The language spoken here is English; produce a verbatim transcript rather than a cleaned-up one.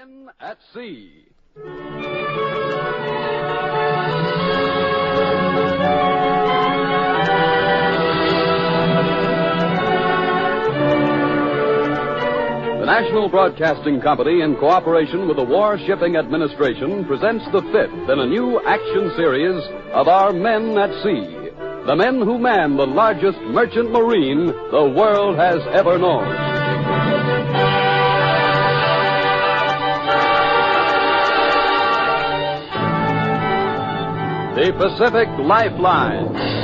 Men at Sea. The National Broadcasting Company, in cooperation with the War Shipping Administration, presents the fifth in a new action series of our Men at Sea. The men who man the largest merchant marine the world has ever known. The Pacific Lifeline.